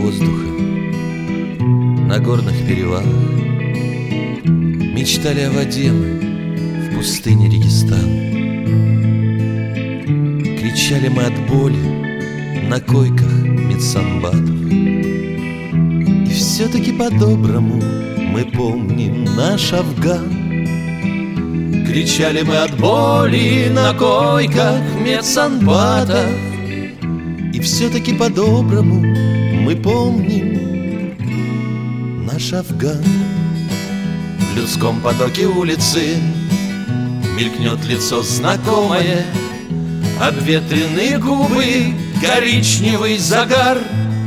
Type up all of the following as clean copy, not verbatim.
воздуха на горных перевалах. Мечтали о воде мы в пустыне Регистан. Кричали мы от боли на койках медсанбатов. И все-таки по-доброму мы помним наш Афган. Кричали мы от боли на койках медсанбатов. И все-таки по-доброму мы помним наш Афган. В людском потоке улицы мелькнет лицо знакомое, обветренные губы, коричневый загар.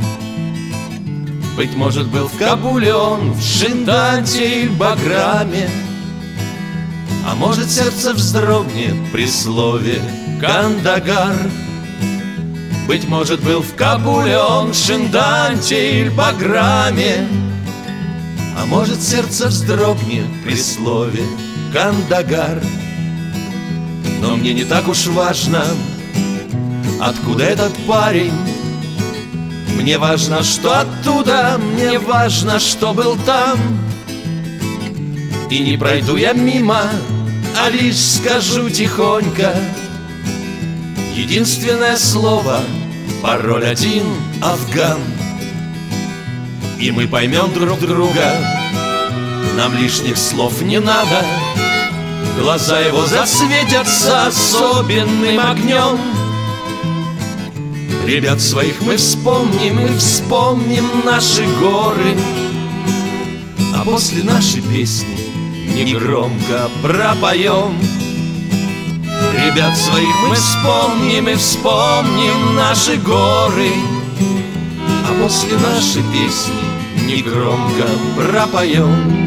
Быть может, был в Кабуле он, в Шинданте и Баграме, а может, сердце вздрогнет при слове Кандагар. Быть может, был в Кабуле он, в Шинданте или Баграме, а может, сердце вздрогнет при слове Кандагар. Но мне не так уж важно, откуда этот парень. Мне важно, что оттуда, мне важно, что был там. И не пройду я мимо, а лишь скажу тихонько единственное слово, пароль один — Афган. И мы поймем друг друга, нам лишних слов не надо. Глаза его засветятся особенным огнем. Ребят своих мы вспомним, и вспомним наши горы. А после нашей песни негромко пропоем. Ребят своих мы вспомним, и вспомним наши горы. А после нашей песни негромко пропоем.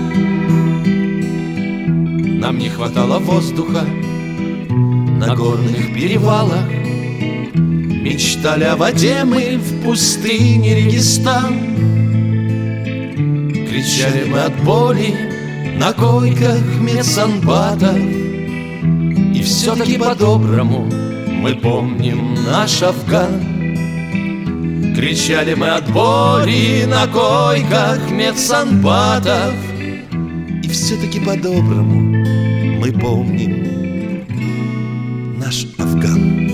Нам не хватало воздуха на горных перевалах. Мечтали о воде мы в пустыне Регистан. Кричали мы от боли на койках медсанбатов. И все-таки по-доброму мы помним наш Афган. Кричали мы от боли на койках медсанбатов. И все-таки по-доброму мы помним наш Афган.